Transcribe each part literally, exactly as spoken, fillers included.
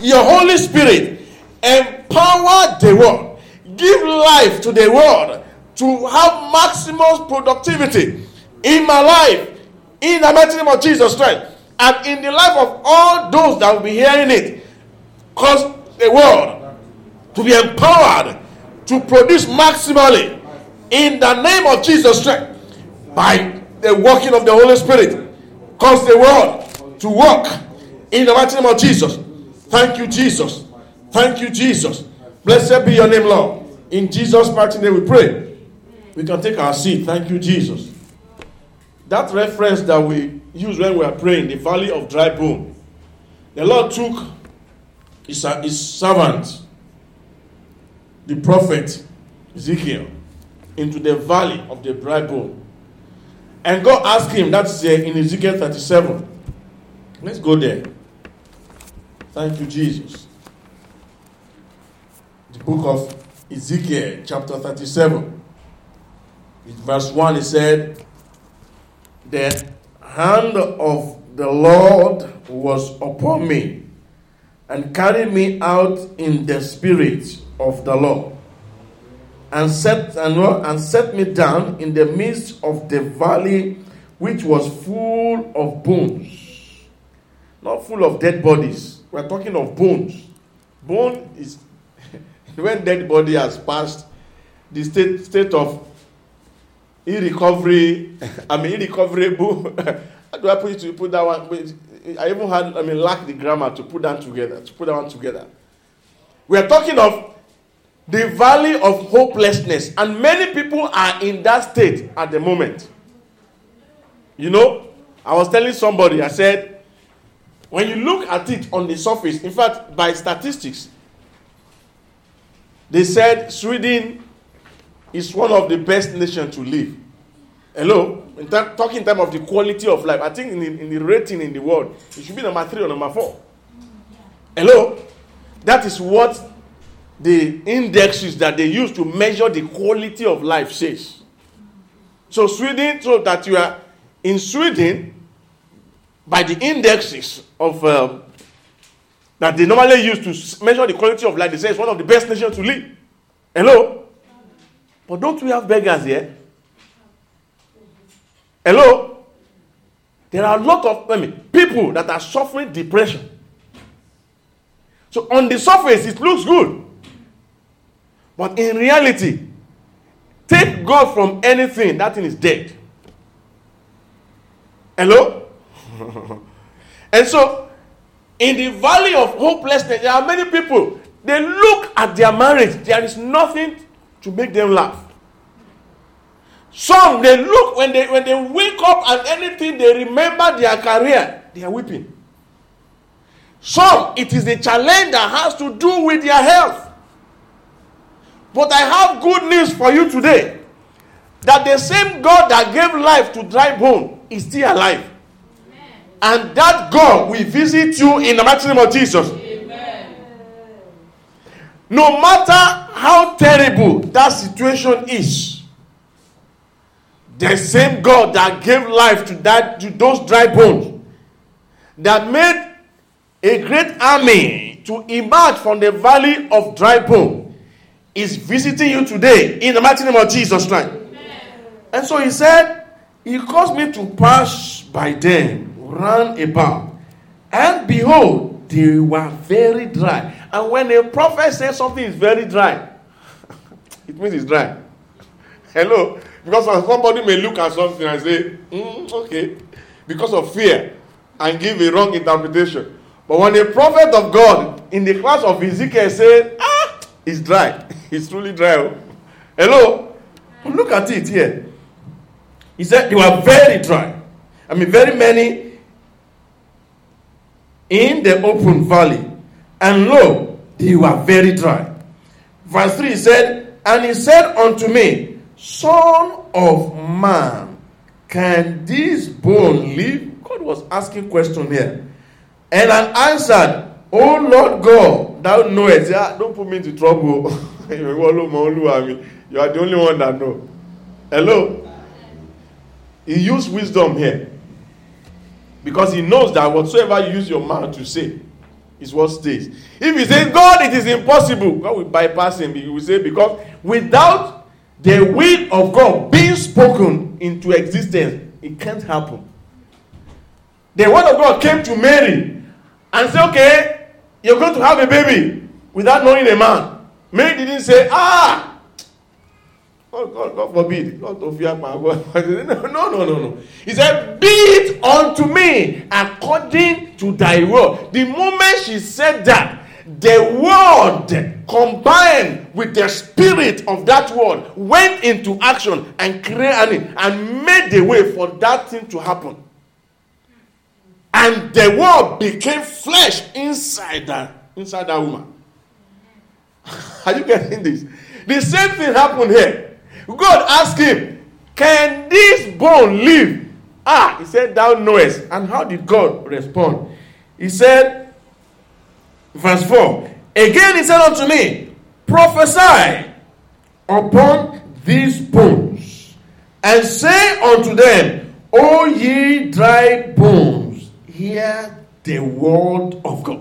your Holy Spirit empower the world, give life to the world to have maximum productivity in my life, in the mighty name of Jesus Christ, and in the life of all those that will be hearing it. Cause the world to be empowered to produce maximally in the name of Jesus Christ by the working of the Holy Spirit. Cause the world to work in the mighty name of Jesus. Thank you, Jesus. Thank you, Jesus. Blessed be your name, Lord. In Jesus' mighty name we pray. We can take our seat. Thank you, Jesus. That reference that we use when we are praying, the valley of dry bone, the Lord took his, his servant, the prophet Ezekiel, into the valley of the dry bone. And God asked him, that's uh, in Ezekiel thirty-seven. Let's go there. Thank you, Jesus. The book of Ezekiel, chapter thirty-seven. In verse one, it said, the hand of the Lord was upon me, and carried me out in the spirit of the Lord, and set and, and set me down in the midst of the valley, which was full of bones. Not full of dead bodies. We're talking of bones. Bone is when dead body has passed the state state of irrecovery. I mean irrecoverable. How do I put it to put that one? I even had I mean lack the grammar to put that together. To put that one together. We are talking of the valley of hopelessness, and many people are in that state at the moment. You know, I was telling somebody, I said, when you look at it on the surface, in fact, by statistics, they said Sweden is one of the best nations to live. Hello? In ter- talking in terms of the quality of life, I think in the, in the rating in the world, it should be number three or number four. Hello? That is what the indexes that they use to measure the quality of life says. So Sweden, so that you are in Sweden, by the indexes of um, that they normally use to measure the quality of life, they say it's one of the best nations to live. Hello? But don't we have beggars here? Hello? There are a lot of I mean, people that are suffering depression. So on the surface, it looks good. But in reality, take God from anything, that thing is dead. Hello? And so, in the valley of hopelessness, there are many people, they look at their marriage, there is nothing to make them laugh. Some, they look, when they when they wake up and anything, they remember their career, they are weeping. Some, it is a challenge that has to do with their health. But I have good news for you today, that the same God that gave life to dry bone is still alive. Amen. And that God will visit you in the mighty name of Jesus. Amen. No matter how terrible that situation is, the same God that gave life to that to those dry bones, that made a great army to emerge from the valley of dry bone, is visiting you today in the mighty name of Jesus Christ. Amen. And so he said, he caused me to pass by them round about, and behold, they were very dry. And when a prophet says something is very dry, it means it's dry. Hello? Because somebody may look at something and say, mm, okay, because of fear, and give a wrong interpretation. But when a prophet of God in the class of Ezekiel said, ah, it's dry. It's truly dry. Hello? Look at it here. He said they were very dry. I mean, very many in the open valley. And lo, they were very dry. Verse three said, and he said unto me, Son of man, can this bone live? God was asking question here. And I answered, O Lord God, thou knowest. Yeah, don't put me into trouble. You are the only one that knows. Hello? He used wisdom here. Because he knows that whatsoever you use your mouth to say, is what stays. If you say, God, it is impossible, God will bypass him. He will say, because without the will of God being spoken into existence, it can't happen. The word of God came to Mary and said, okay, you're going to have a baby without knowing a man. Mary didn't say, ah, oh, God, God forbid. God to fear my God. No, no, no, no, no. He said, be it unto me according to thy word. The moment she said that, the word combined with the spirit of that word went into action and created and made the way for that thing to happen. And the word became flesh inside that, inside that woman. Are you getting this? The same thing happened here. God asked him, can this bone live? Ah, he said, thou knowest. And how did God respond? He said, verse four, again he said unto me, prophesy upon these bones, and say unto them, O ye dry bones, hear the word of God.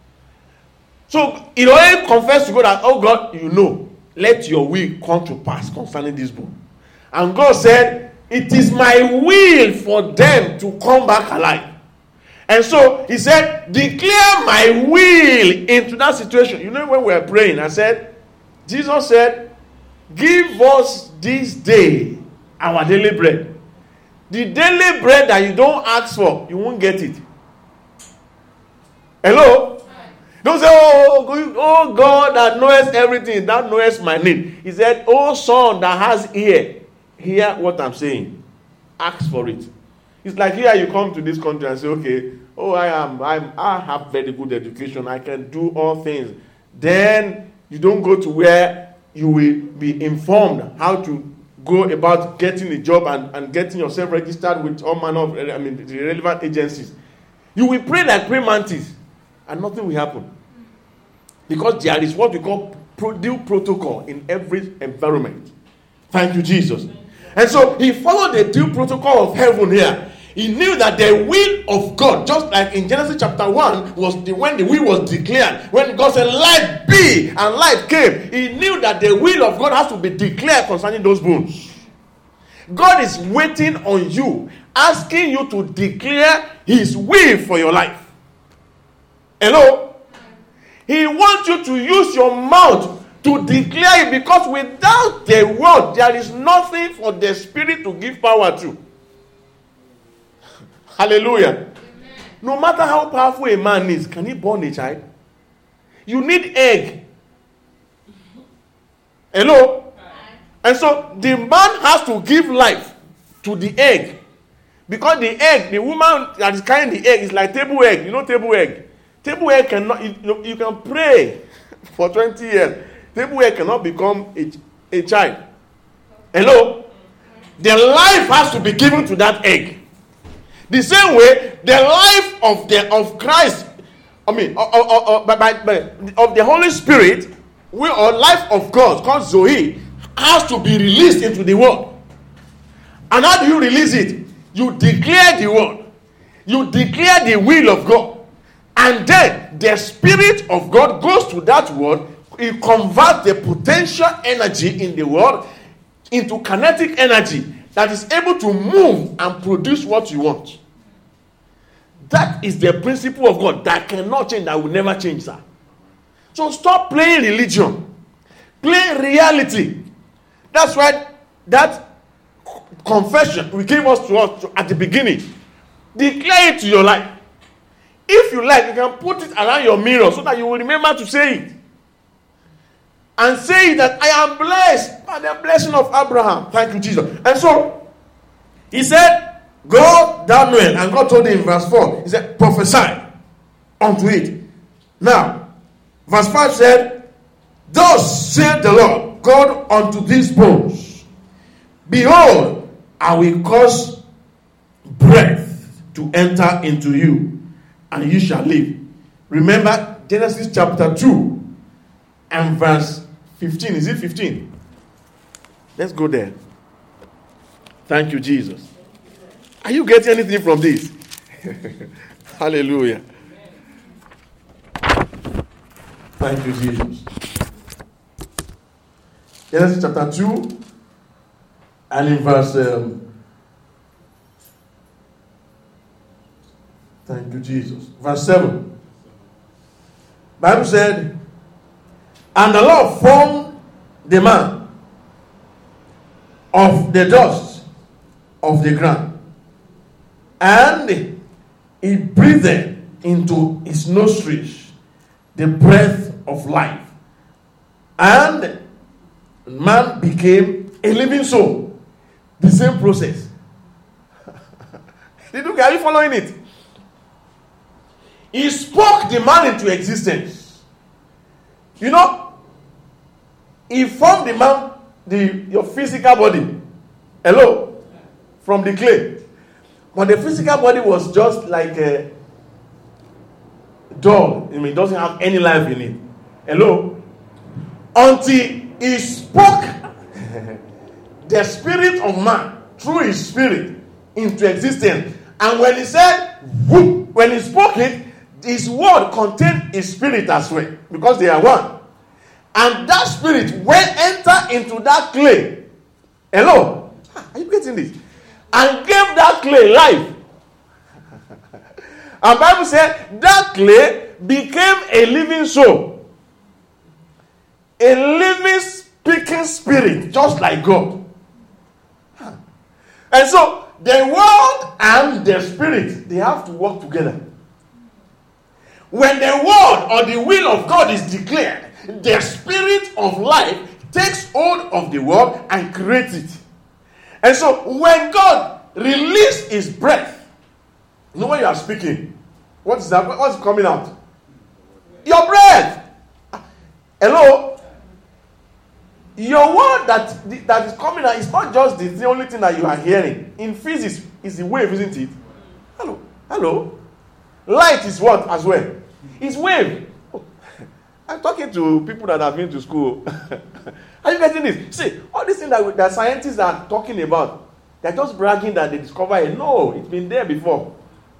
So he already confessed to God that, oh God, you know, let your will come to pass concerning this bone. And God said, it is my will for them to come back alive. And so he said, declare my will into that situation. You know, when we were praying, I said, Jesus said, give us this day our daily bread. The daily bread that you don't ask for, you won't get it. Hello? Don't say, oh, oh God that knows everything, that knows my need. He said, oh son that has ear, hear what I'm saying. Ask for it. It's like here you come to this country and say, okay, oh, I am, I'm, I have very good education. I can do all things. Then you don't go to where you will be informed how to go about getting a job and, and getting yourself registered with all manner of, I mean, the relevant agencies. You will pray like praying mantis and nothing will happen. Because there is what we call due protocol in every environment. Thank you, Jesus. And so he followed the due protocol of heaven here. He knew that the will of God, just like in Genesis chapter one, was the, when the will was declared. When God said, light be, and light came. He knew that the will of God has to be declared concerning those bones. God is waiting on you, asking you to declare his will for your life. Hello? He wants you to use your mouth to declare it, because without the word, there is nothing for the Spirit to give power to. Hallelujah. Amen. No matter how powerful a man is, can he born a child? You need egg. Hello? And so the man has to give life to the egg. Because the egg, the woman that is carrying the egg is like table egg. You know table egg? Table egg cannot, you, you can pray for twenty years. Table egg cannot become a, a child. Hello? The life has to be given to that egg. The same way, the life of the of Christ, I mean, or, or, or, by, by, of the Holy Spirit, will, or life of God, called Zoe, has to be released into the world. And how do you release it? You declare the word. You declare the will of God. And then the Spirit of God goes to that word. It converts the potential energy in the world into kinetic energy that is able to move and produce what you want. That is the principle of God that cannot change, that will never change, sir. So stop playing religion. Play reality. That's why that confession we gave us to us at the beginning. Declare it to your life. If you like, you can put it around your mirror so that you will remember to say it. And say that I am blessed by the blessing of Abraham. Thank you, Jesus. And so, he said, go thou knowest. And God told him in verse four, he said, prophesy unto it. Now, verse five said, thus said the Lord God unto these bones, behold, I will cause breath to enter into you, and you shall live. Remember Genesis chapter two and verse fifteen. Is it fifteen? Let's go there. Thank you, Jesus. Are you getting anything from this? Hallelujah. Thank you, Jesus. Genesis chapter two, and in verse um, thank you, Jesus. Verse seven. Bible said, and the Lord formed the man of the dust of the ground, and he breathed into his nostrils the breath of life, and man became a living soul. The same process. Did you, are you following it? He spoke the man into existence. You know, he formed the man, the your physical body. Hello? From the clay. But the physical body was just like a doll. I mean, it doesn't have any life in it. Hello? Until he spoke the spirit of man through his spirit into existence. And when he said, whoop, when he spoke it, his word contained his spirit as well, because they are one. And that spirit went enter into that clay. Hello? Are you getting this? And gave that clay life. And Bible said that clay became a living soul. A living speaking spirit, just like God. And so the word and the spirit, they have to work together. When the word or the will of God is declared, the spirit of life takes hold of the word and creates it. And so when God released his breath, you know when you are speaking, what is that? What's coming out? Your breath. Hello? Your word that, that is coming out is not just the, the only thing that you are hearing. In physics, it's the wave, isn't it? Hello? Hello? Light is what as well? It's wave. Oh, I'm talking to people that have been to school. Are you getting this? See, all these things that, that scientists are talking about, they're just bragging that they discovered it. No, it's been there before.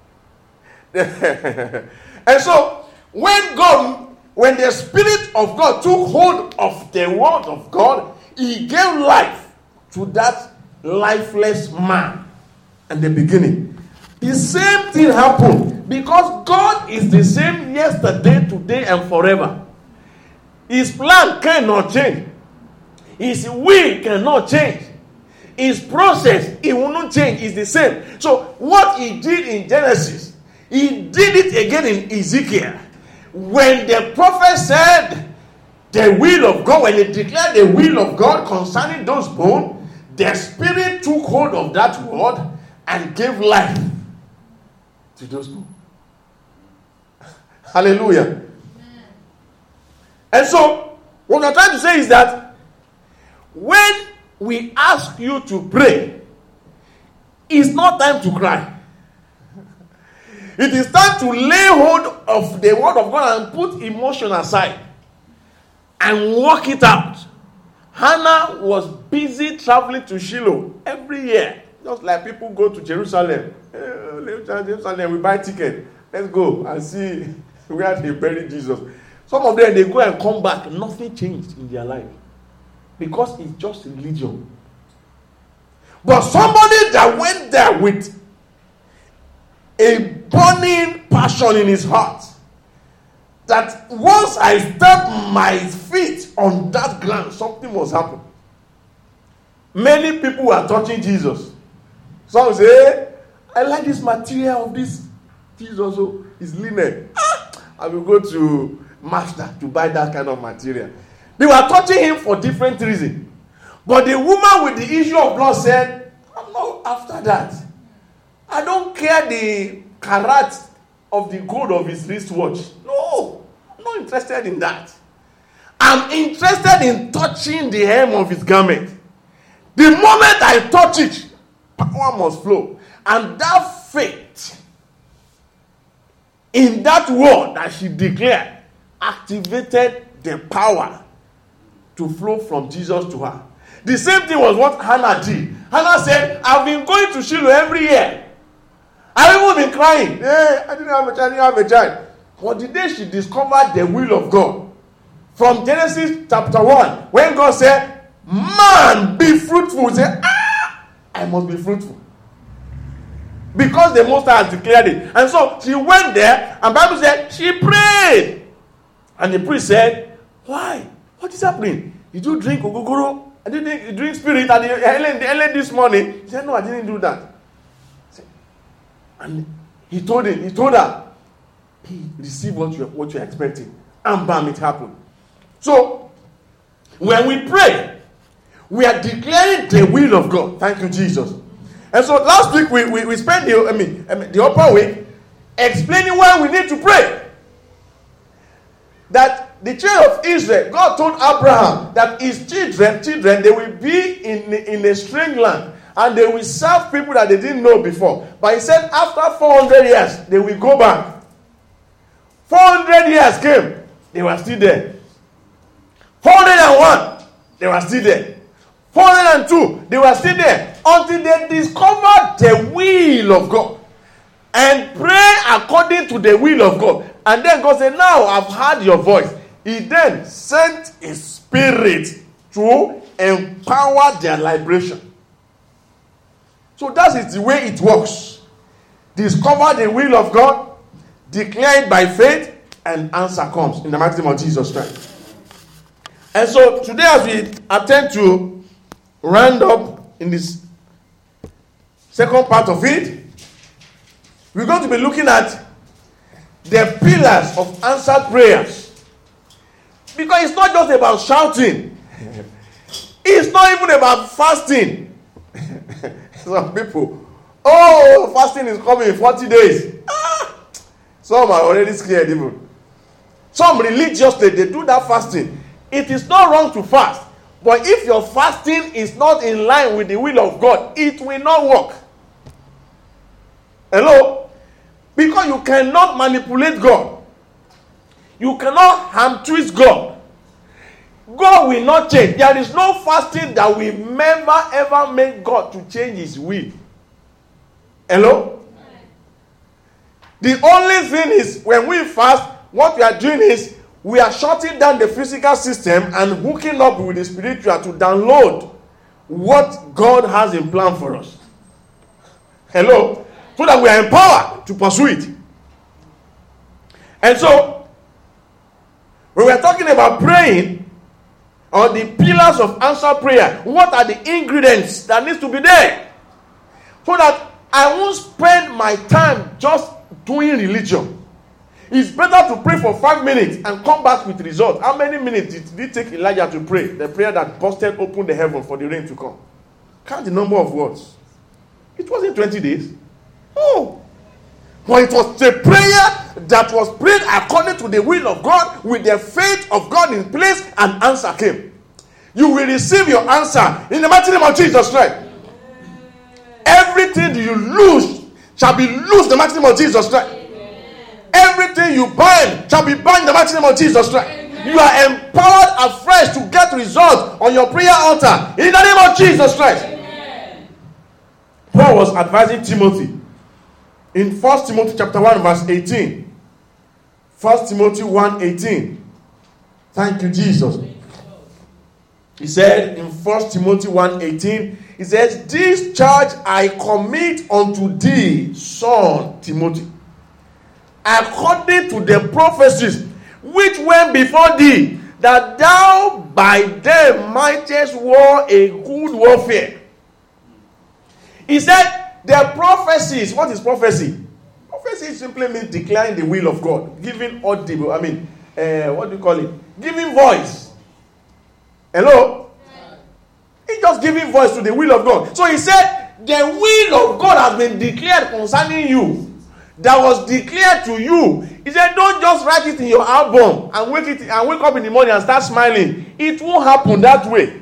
And so, when God, when the Spirit of God took hold of the word of God, he gave life to that lifeless man in the beginning. The same thing happened because God is the same yesterday, today, and forever. His plan cannot change. His will cannot change. His process, it will not change. It's the same. So what he did in Genesis, he did it again in Ezekiel. When the prophet said the will of God, when he declared the will of God concerning those bones, the Spirit took hold of that word and gave life to those bones. Hallelujah. Amen. And so, what I'm trying to say is that when we ask you to pray, it's not time to cry. It is time to lay hold of the word of God and put emotion aside and work it out. Hannah was busy traveling to Shiloh every year. Just like people go to Jerusalem. Hey, Jerusalem, we buy ticket. Let's go and see where they buried Jesus. Some of them, they go and come back. Nothing changed in their life. Because it's just religion. But somebody that went there with a burning passion in his heart, that once I stepped my feet on that ground, something must happen. Many people were touching Jesus. Some say, hey, I like this material of this Jesus, also is linen. Ah, I will go to Master to buy that kind of material. They were touching him for different reasons. But the woman with the issue of blood said, I'm not after that. I don't care the carat of the gold of his wristwatch. No, I'm not interested in that. I'm interested in touching the hem of his garment. The moment I touch it, power must flow. And that faith in that word that she declared activated the power to flow from Jesus to her. The same thing was what Hannah did. Hannah said, I've been going to Shiloh every year. I've even been crying. Hey, I didn't have a child, I didn't have a child. But the day she discovered the will of God, From Genesis chapter one, when God said, man, be fruitful, he said, ah, I must be fruitful. Because the Most High has declared it. And so she went there, and the Bible said, she prayed. And the priest said, why? What is happening? Did you drink ogogoro? I didn't drink spirit at the early this morning. He said, no, I didn't do that. And he told him, he told her, he received what you what you're expecting. And bam, it happened. So, when we pray, we are declaring the will of God. Thank you, Jesus. And so last week we, we, we spent the I mean, I mean the upper week explaining why we need to pray. That the children of Israel, God told Abraham that his children, children, they will be in, in a strange land and they will serve people that they didn't know before. But he said after four hundred years, they will go back. four hundred years came, they were still there. four hundred one, they were still there. four hundred two, they were still there. Until they discovered the will of God. And pray according to the will of God. And then God said, now I've heard your voice. He then sent his spirit to empower their liberation. So that is the way it works. Discover the will of God, declare it by faith, and answer comes in the mighty name of Jesus Christ. And so today, as we attempt to round up in this second part of it, we're going to be looking at the pillars of answered prayers. Because it's not just about shouting. It's not even about fasting. Some people, oh, fasting is coming in forty days. Ah, some are already scared even. Some religious, they, they do that fasting. It is not wrong to fast. But if your fasting is not in line with the will of God, it will not work. Hello? Because you cannot manipulate God. You cannot ham twist God. God will not change. There is no fasting that will never ever make God to change his will. Hello? The only thing is, when we fast, what we are doing is we are shutting down the physical system and hooking up with the spiritual to download what God has in plan for us. Hello? So that we are empowered to pursue it. And so, when we are talking about praying, or the pillars of answered prayer, what are the ingredients that needs to be there? So that I won't spend my time just doing religion. It's better to pray for five minutes and come back with results. How many minutes did it take Elijah to pray? The prayer that busted open the heaven for the rain to come. Count the number of words. It wasn't twenty days. Oh. But it was a prayer that was prayed according to the will of God, with the faith of God in place, and answer came. You will receive your answer in the mighty name of Jesus Christ. Everything you lose shall be loosed in the mighty name of Jesus Christ. Everything you bind shall be bound in the mighty name of Jesus Christ. Amen. You are empowered afresh to get results on your prayer altar in the name of Jesus Christ. Amen. Paul was advising Timothy in First Timothy chapter one verse eighteen. First Timothy one eighteen. Thank you, Jesus. He said in First Timothy one eighteen, he says, this charge I commit unto thee, son Timothy, according to the prophecies which went before thee, that thou by them mightest war a good warfare. He said, the prophecies, what is prophecy? Prophecy simply means declaring the will of God, giving audible, I mean, uh, what do you call it? Giving voice. Hello? He's just giving voice to the will of God. So he said, the will of God has been declared concerning you. That was declared to you. He said, don't just write it in your album and wake it and wake up in the morning and start smiling. It won't happen that way.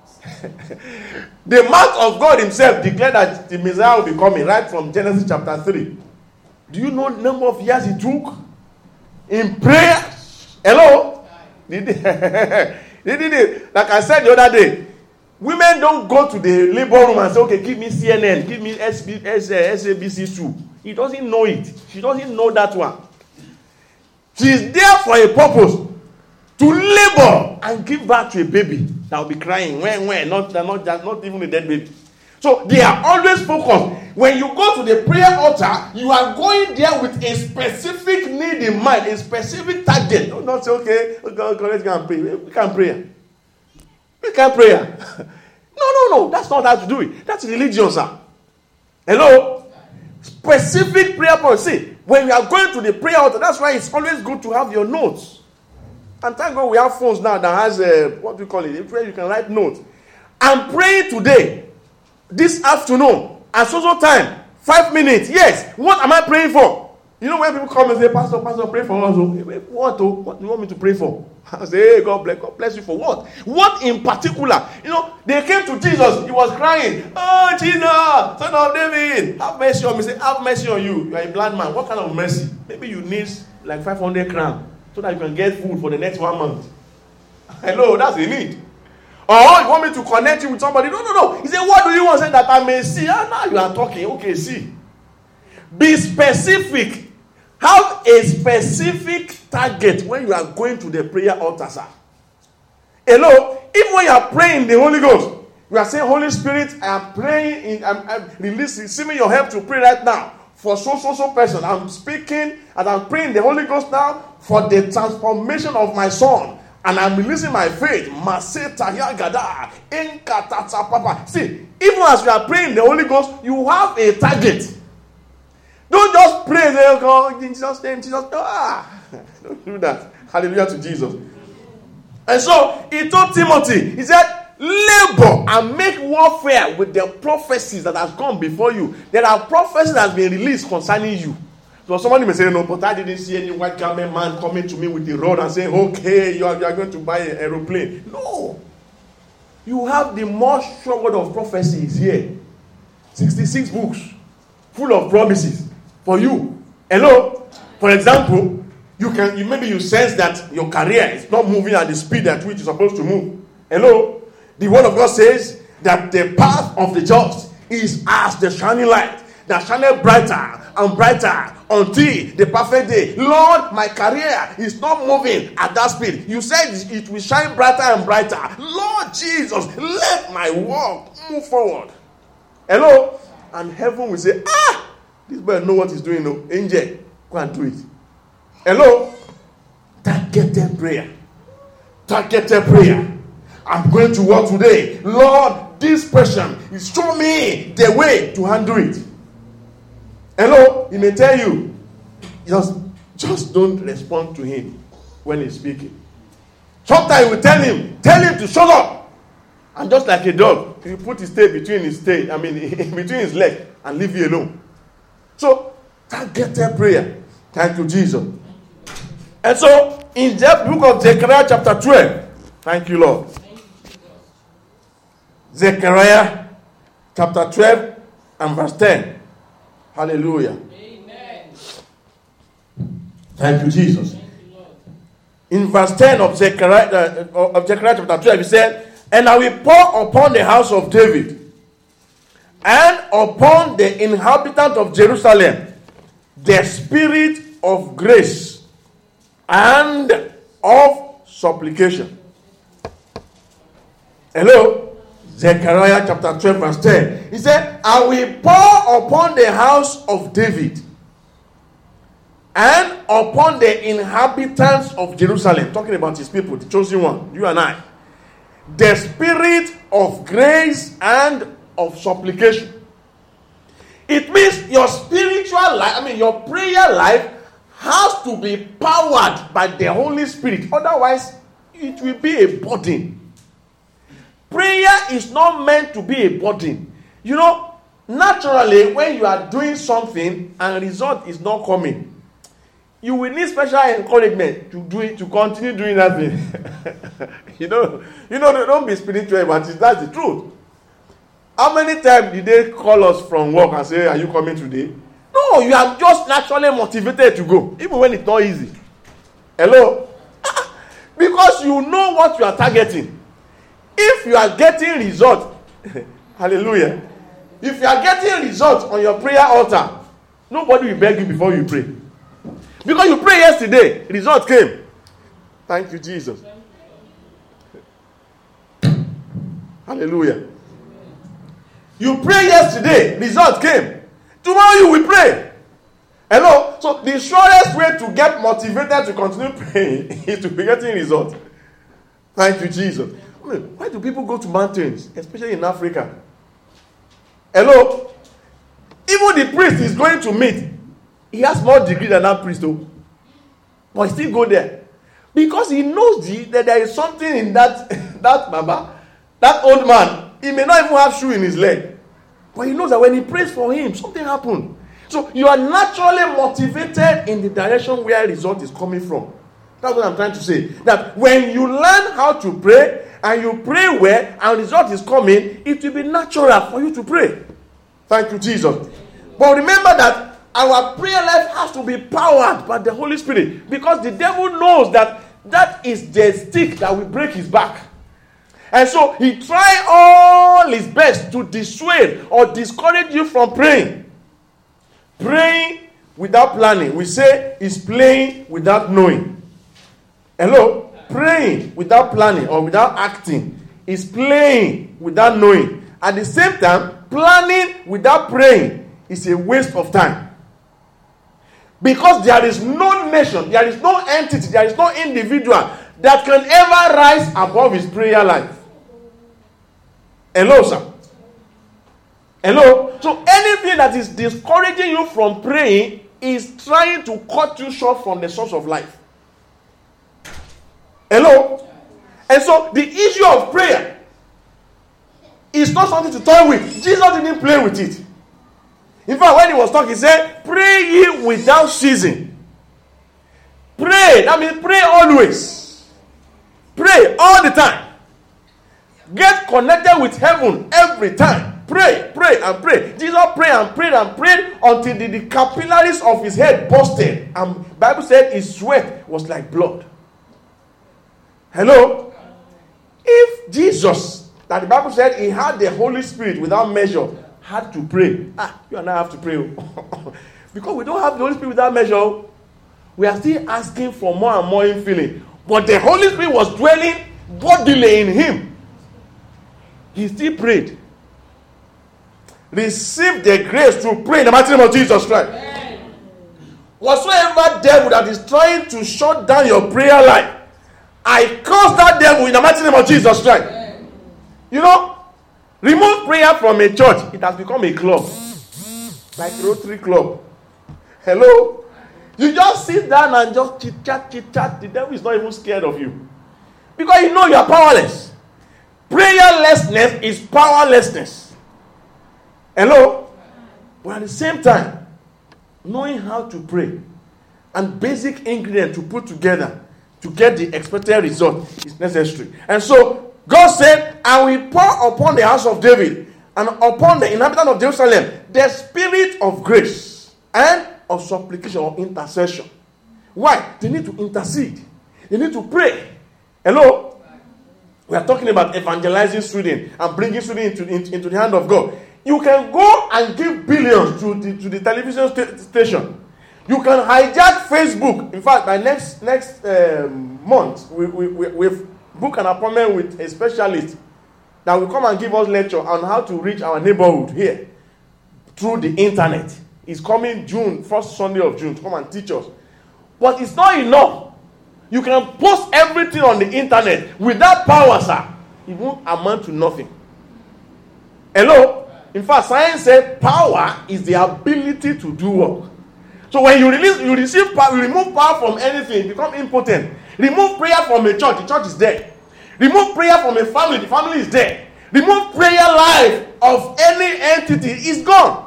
The mouth of God himself declared that the Messiah will be coming, right from Genesis chapter three. Do you know the number of years it took in prayer? Hello? Did it? Like I said the other day, women don't go to the labor room and say, okay, give me C N N, give me S A B C two. He doesn't know it. She doesn't know that one. She is there for a purpose. To labor and give birth to a baby that will be crying. When, when, not, not, just, not even a dead baby. So they are always focused. When you go to the prayer altar, you are going there with a specific need in mind, a specific target. Don't not say, okay, okay, okay, let's go and pray. We can't pray. We can't pray. No, no, no. That's not how to do it. That's religion, sir. Hello? Specific prayer point. See, when you are going to the prayer altar, that's why it's always good to have your notes. And thank God we have phones now that has a, what do you call it? Where you can write notes. I'm praying today, this afternoon, at social time, five minutes. Yes. What am I praying for? You know when people come and say, Pastor, Pastor, pray for us. What? Oh, what do you want me to pray for? I say, hey, God bless, God bless you for what? What in particular? You know, they came to Jesus. He was crying. Oh, Jesus, son of David, have mercy on me. Say, have mercy on you. You are a blind man. What kind of mercy? Maybe you need like five hundred crowns so that you can get food for the next one month. Hello, that's a need. Or you want me to connect you with somebody? No, no, no. He said, what do you want? Say that I may see. Ah, now you are talking. Okay, see. Be specific. Have a specific target when you are going to the prayer altar, sir. Hello? Even when you are praying the Holy Ghost, you are saying, Holy Spirit, I am praying, in, I'm, I'm releasing, receiving your help to pray right now for so, so, so person. I'm speaking and I'm praying the Holy Ghost now for the transformation of my son. And I'm releasing my faith. See, even as you are praying the Holy Ghost, you have a target. Don't just pray there, God, in Jesus' name, Jesus. Ah, don't do that. Hallelujah to Jesus. And so he told Timothy, he said, labor and make warfare with the prophecies that have come before you. There are prophecies that have been released concerning you. So somebody may say, no, but I didn't see any white garment man coming to me with the rod and saying, okay, you are, you are going to buy an aeroplane. No. You have the most sure word of prophecies here. sixty-six books full of promises for you. Hello? For example, you can you, maybe you sense that your career is not moving at the speed at which it's supposed to move. Hello? The word of God says that the path of the just is as the shining light that shineth brighter and brighter until the perfect day. Lord, my career is not moving at that speed. You said it will shine brighter and brighter. Lord Jesus, let my work move forward. Hello? And heaven will say, ah, this boy know what he's doing. No, angel, go and do it. Hello? Targeted prayer. Targeted prayer. I'm going to work today. Lord, this person is show me the way to handle it. Hello? He may tell you, just, just don't respond to him when he's speaking. Sometimes you will tell him, tell him to shut up. And just like a dog, he put his tail between his tail, I mean, between his leg and leave you alone. So, targeted prayer. Thank you, Jesus. And so, in the book of Zechariah chapter twelve, thank you, Lord. Zechariah chapter twelve and verse ten. Hallelujah. Amen. Thank you, Jesus. Thank you, Lord. In verse ten of Zechariah, uh, of Zechariah chapter twelve, he said, and I will pour upon the house of David and upon the inhabitant of Jerusalem the spirit of grace and of supplication. Hello? Zechariah chapter twelve verse ten. He said, I will pour upon the house of David and upon the inhabitants of Jerusalem, talking about his people, the chosen one, you and I, the spirit of grace and of supplication. It means your spiritual life, I mean your prayer life has to be powered by the Holy Spirit. Otherwise, it will be a burden. Prayer is not meant to be a burden. You know, naturally, when you are doing something and result is not coming, you will need special encouragement to do it, to continue doing that thing. you know, you know, don't be spiritual, but that's the truth. How many times did they call us from work and say, are you coming today? No, you are just naturally motivated to go, even when it's not easy. Hello? Because you know what you are targeting. If you are getting results, hallelujah. If you are getting results on your prayer altar, nobody will beg you before you pray. Because you prayed yesterday, result came. Thank you, Jesus. Hallelujah. You pray yesterday, result came. Tomorrow you will pray. Hello? So the surest way to get motivated to continue praying is to be getting results. Thank you, Jesus. I mean, why do people go to mountains, especially in Africa? Hello? Even the priest is going to meet. He has more degree than that priest, though. But he still go there. Because he knows the, that there is something in that, that Baba, that old man. He may not even have shoe in his leg. But he knows that when he prays for him, something happened. So you are naturally motivated in the direction where result is coming from. That's what I'm trying to say. That when you learn how to pray, and you pray well, and result is coming, it will be natural for you to pray. Thank you, Jesus. But remember that our prayer life has to be powered by the Holy Spirit. Because the devil knows that that is the stick that will break his back. And so he tries all his best to dissuade or discourage you from praying. Praying without planning, we say, is playing without knowing. Hello? Praying without planning or without acting is playing without knowing. At the same time, planning without praying is a waste of time. Because there is no nation, there is no entity, there is no individual that can ever rise above his prayer life. Hello, sir. Hello? So anything that is discouraging you from praying is trying to cut you short from the source of life. Hello? And so the issue of prayer is not something to toy with. Jesus didn't play with it. In fact, when he was talking, he said, pray ye without ceasing. Pray. That means pray always. Pray all the time. Get connected with heaven every time. Pray, pray, and pray. Jesus prayed and prayed and prayed until the, the capillaries of his head busted. And the Bible said his sweat was like blood. Hello? If Jesus, that the Bible said he had the Holy Spirit without measure, had to pray. Ah, you and I have to pray. Because we don't have the Holy Spirit without measure. We are still asking for more and more infilling. But the Holy Spirit was dwelling bodily in him. He still prayed. Receive the grace to pray in the mighty name of Jesus Christ. Amen. Whatsoever devil that is trying to shut down your prayer life, I curse that devil in the mighty name of Jesus Christ. Amen. You know, remove prayer from a church. It has become a club. Like Rotary Club. Hello? You just sit down and just chit-chat, chit-chat. The devil is not even scared of you. Because you know you are powerless. Prayerlessness is powerlessness. Hello? But at the same time, knowing how to pray and basic ingredient to put together to get the expected result is necessary. And so, God said, I will pour upon the house of David and upon the inhabitant of Jerusalem the spirit of grace and of supplication or intercession. Why? They need to intercede. They need to pray. Hello? We are talking about evangelizing students and bringing students into, into, into the hand of God. You can go and give billions to the, to the television st- station. You can hijack Facebook. In fact, by next next um, month, we, we, we, we've booked an appointment with a specialist that will come and give us lecture on how to reach our neighborhood here through the internet. He's coming June, first Sunday of June, to come and teach us. But it's not enough. You can post everything on the internet. Without power, sir, it won't amount to nothing. Hello? In fact, science said power is the ability to do work. So when you release, you receive power, you remove power from anything, you become impotent. Remove prayer from a church, the church is dead. Remove prayer from a family, the family is dead. Remove prayer life of any entity, it's gone.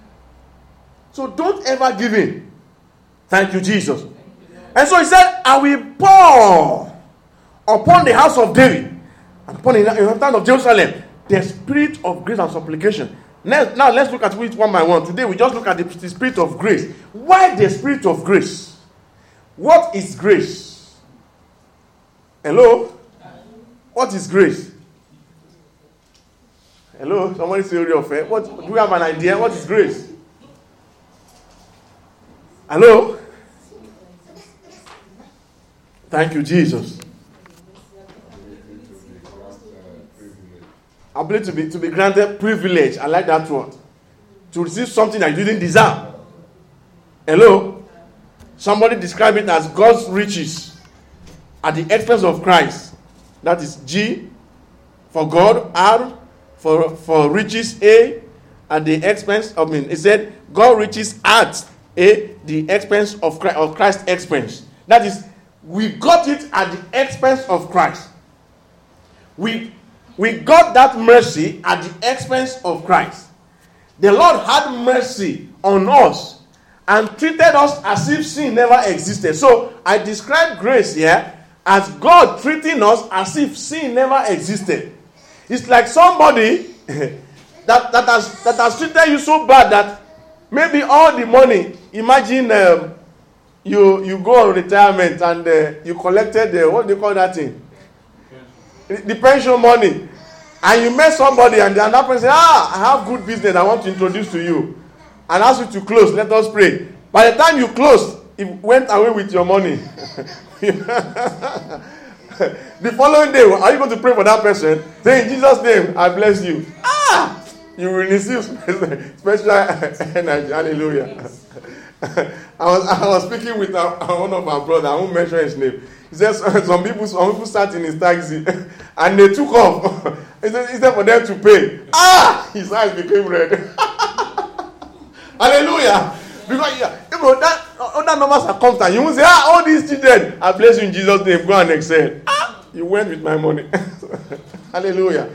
So don't ever give in. Thank you, Jesus. And so he said, I will pour upon the house of David and upon the inhabitant of Jerusalem the spirit of grace and supplication. Now, now let's look at it one by one. Today we just look at the, the spirit of grace. Why the spirit of grace? What is grace? Hello? What is grace? Hello? Somebody say Oriofe. What, do you have an idea? What is grace? Hello? Thank you, Jesus. ability to be, to be granted privilege. I like that word. To receive something that you didn't deserve. Hello? Somebody described it as God's riches at the expense of Christ. That is G for God, R for, for riches, A at the expense of, I mean, it said God riches at A, the expense of Christ, of Christ's expense. That is, we got it at the expense of Christ. We, we got that mercy at the expense of Christ. The Lord had mercy on us and treated us as if sin never existed. So I describe grace here as God treating us as if sin never existed. It's like somebody that, that, has, that has treated you so bad that maybe all the money, imagine um, you, you go on retirement and uh, you collected the, what do you call that thing? The pension money. And you met somebody and the other person says, ah, I have good business I want to introduce to you. And ask you to close. Let us pray. By the time you closed, it went away with your money. The following day, are you going to pray for that person? Say, in Jesus' name, I bless you. Ah! You will receive special energy. Hallelujah. I was, I was speaking with our, one of our brothers. I won't mention his name. He says some people, some people sat in his taxi and they took off. He said, instead for them to pay. Ah! His eyes became red. Hallelujah. Because yeah, you know, that other numbers are constant. You won't say, ah, all these children, I bless you in Jesus' name. Go and excel. Ah, you went with my money. Hallelujah.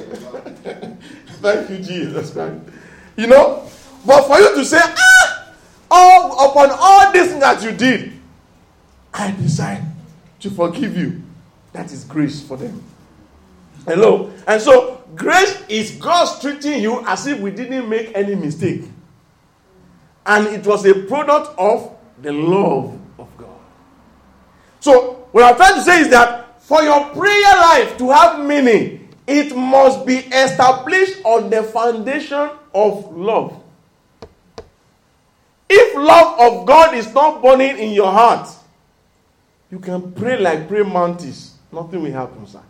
Thank you, Jesus Christ. You know, but for you to say, ah, all upon all this that you did, I decide to forgive you. That is grace for them. Hello. And so grace is God treating you as if we didn't make any mistake. And it was a product of the love of God. So, what I'm trying to say is that for your prayer life to have meaning, it must be established on the foundation of love. If love of God is not burning in your heart, you can pray like pray mantis. Nothing will happen, sir.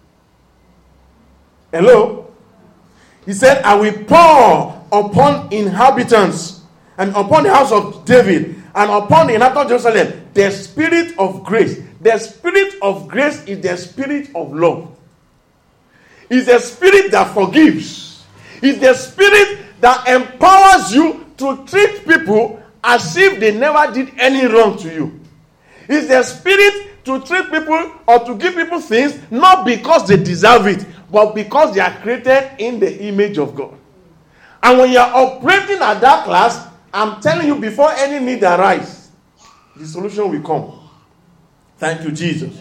Hello? He said, I will pour upon inhabitants and upon the house of David, and upon the inhabitants of Jerusalem, the spirit of grace. The spirit of grace is the spirit of love. It's the spirit that forgives. It's the spirit that empowers you to treat people as if they never did any wrong to you. It's the spirit to treat people or to give people things not because they deserve it, but because they are created in the image of God. And when you are operating at that class, I'm telling you, before any need arises, the solution will come. Thank you, Jesus.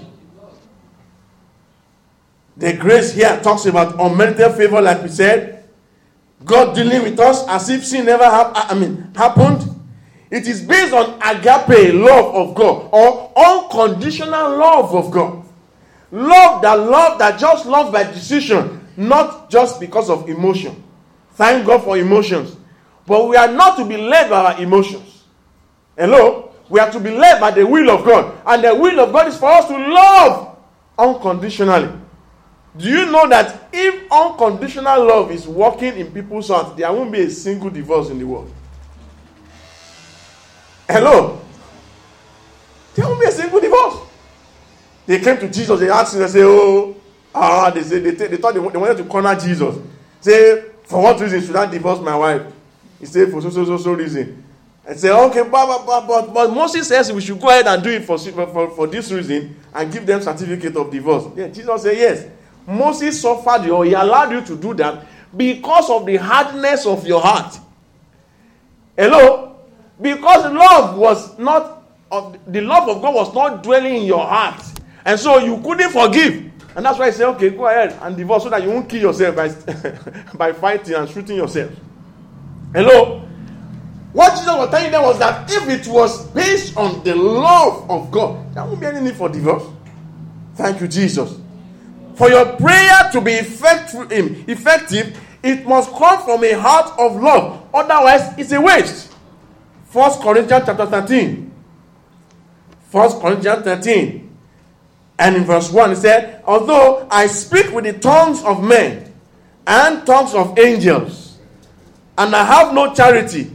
The grace here talks about unmerited favor, like we said. God dealing with us as if sin never ha- I mean, happened. It is based on agape, love of God, or unconditional love of God. Love that love that just love by decision, not just because of emotion. Thank God for emotions. But we are not to be led by our emotions. Hello? We are to be led by the will of God. And the will of God is for us to love unconditionally. Do you know that if unconditional love is working in people's hearts, there won't be a single divorce in the world? Hello? There won't be a single divorce. They came to Jesus, they asked him, they say, oh, ah, they say they, they thought they, they wanted to corner Jesus. Say, for what reason should I divorce my wife? He said, for so, so, so, so reason. I said, okay, but, but, but, but Moses says we should go ahead and do it for, for, for this reason and give them certificate of divorce. Yeah, Jesus said, yes. Moses suffered you, or he allowed you to do that because of the hardness of your heart. Hello? Because love was not, the love of God was not dwelling in your heart. And so you couldn't forgive. And that's why I say, okay, go ahead and divorce so that you won't kill yourself by, by fighting and shooting yourself. Hello? What Jesus was telling them was that if it was based on the love of God, there won't be any need for divorce. Thank you, Jesus. For your prayer to be effective, effective, it must come from a heart of love. Otherwise, it's a waste. First Corinthians chapter thirteen. First Corinthians thirteen. And in verse one, it said, although I speak with the tongues of men and tongues of angels, and I have no charity.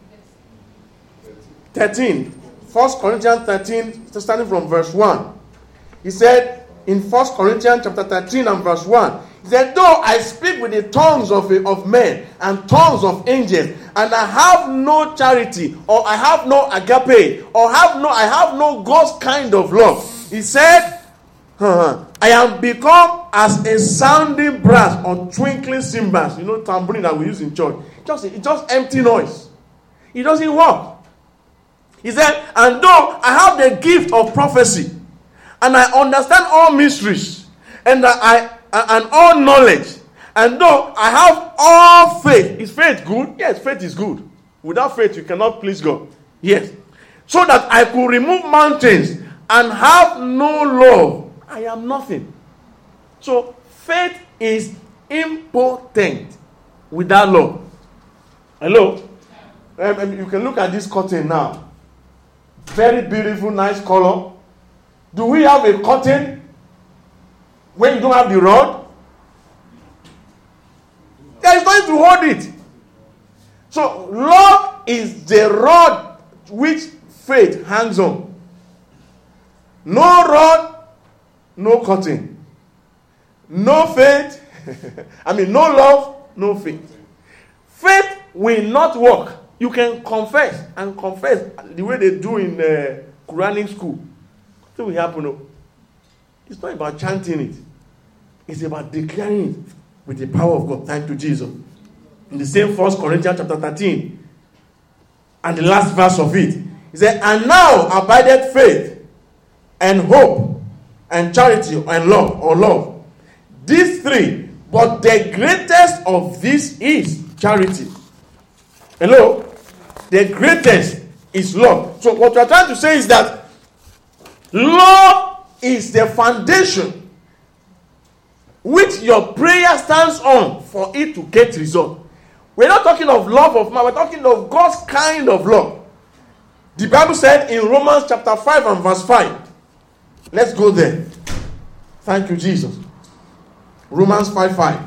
thirteen. First Corinthians thirteen, starting from verse one. He said in First Corinthians chapter thirteen and verse one, he said, though I speak with the tongues of, of men and tongues of angels, and I have no charity, or I have no agape, or have no I have no God's kind of love. He said, uh, I am become as a sounding brass or twinkling cymbals. You know, tambourine that we use in church. Just, it's just empty noise. It doesn't work. He said, and though I have the gift of prophecy, and I understand all mysteries, and I and all knowledge, and though I have all faith. Is faith good? Yes, faith is good. Without faith, you cannot please God. Yes. So that I could remove mountains and have no love, I am nothing. So faith is impotent without love. Hello? Um, you can look at this curtain now. Very beautiful, nice color. Do we have a curtain when you don't have the rod? There is nothing to hold it. So love is the rod which faith hangs on. No rod, no curtain. No faith. I mean, no love, no faith. Faith will not work. You can confess and confess the way they do in uh, Quranic school. What will happen? No? It's not about chanting it. It's about declaring it with the power of God. Thank you, Jesus. In the same First Corinthians chapter thirteen, and the last verse of it, he said, and now abideth faith, and hope, and charity, and love, or love. These three, but the greatest of these is charity. Hello? The greatest is love. So what we are trying to say is that love is the foundation which your prayer stands on for it to get result. We're not talking of love of man, we're talking of God's kind of love. The Bible said in Romans chapter five and verse five. Let's go there. Thank you, Jesus. Romans five five.